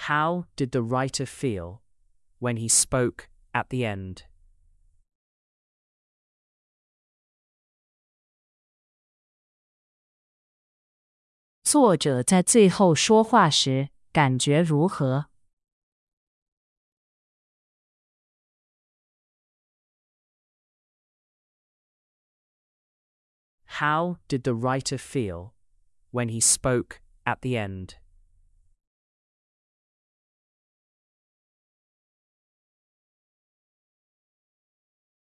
How did the writer feel when he spoke at the end? 作者在最后说话时感觉如何？ How did the writer feel when he spoke at the end?